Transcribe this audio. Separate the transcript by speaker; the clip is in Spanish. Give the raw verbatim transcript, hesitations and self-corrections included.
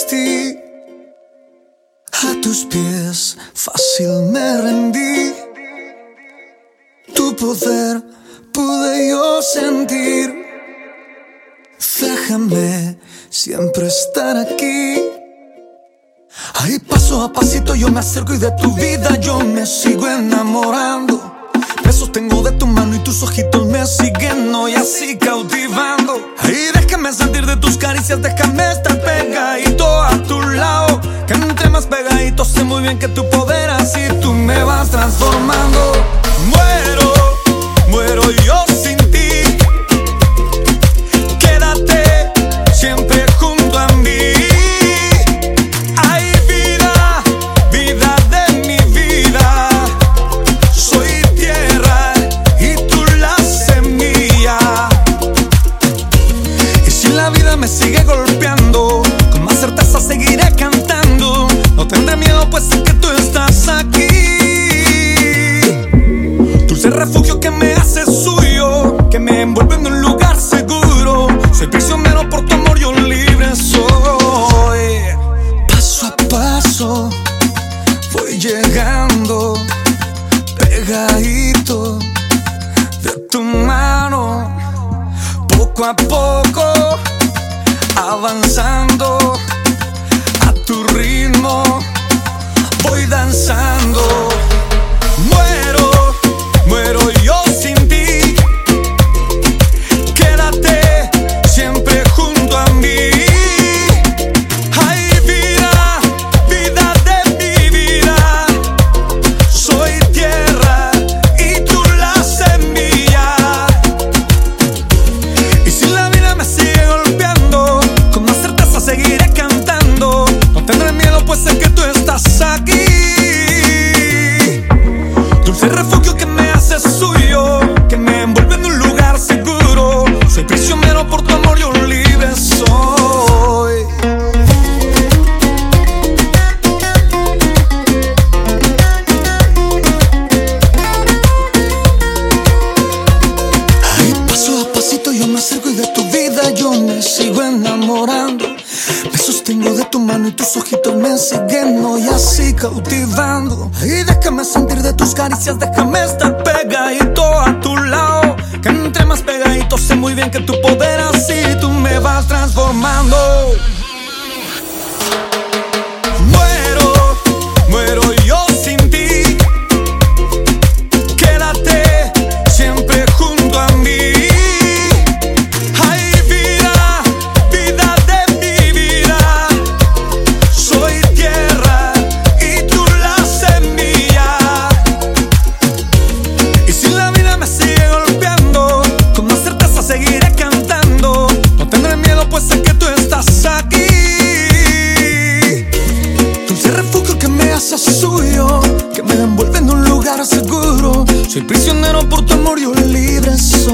Speaker 1: vestí, a tus pies fácil me rendí. Tu poder pude yo sentir. Déjame siempre estar aquí. Ahí paso a pasito yo me acerco y de tu vida yo me sigo enamorando. Me sostengo de tu mano y tus ojitos me siguen hoy así cautivando. Ahí déjame sentir de tus caricias, déjame estar pegadito a tu lado. Que entre más pegadito sé muy bien que tu poder así tú me vas transformando. Muero, muero yo sin ti. Quédate siempre junto a mí. Me sigue golpeando, con más certeza seguiré cantando. No tendré miedo pues sé que tú estás aquí. Dulce refugio que me hace suyo, que me envuelve en un lugar seguro. Soy prisionero por tu amor, yo libre soy. Paso a paso voy llegando, pegadito de tu mano, poco a poco avanzando a tu ritmo, voy danzando. Muero, muero yo sin ti. Quédate siempre junto a mí. Ay, vida, vida de mi vida. Soy tierra y tú la semilla. Y si la vida me sigue golpeando, seguiré cantando. No tendré miedo pues sé que tú estás aquí. Dulce refugio que me hace suyo, que me envuelve en un lugar seguro. Soy prisionero por tu amor, yo libre soy. Ahí paso a pasito yo me acerco y de tu vida yo me sigo enamorando. Me sostengo de tu mano y tus ojitos me siguen hoy así cautivando. Y déjame sentir de tus caricias, déjame estar pegadito a tu lado. Que entre más pegadito sé muy bien que tu poder así tú me vas transformando. Muero, muero yo sin ti. Quédate siempre junto a mí. Seguiré cantando, no tendré miedo pues sé que tú estás aquí. Dulce refugio que me hace suyo, que me envuelve en un lugar seguro. Soy prisionero por tu amor, yo libre soy.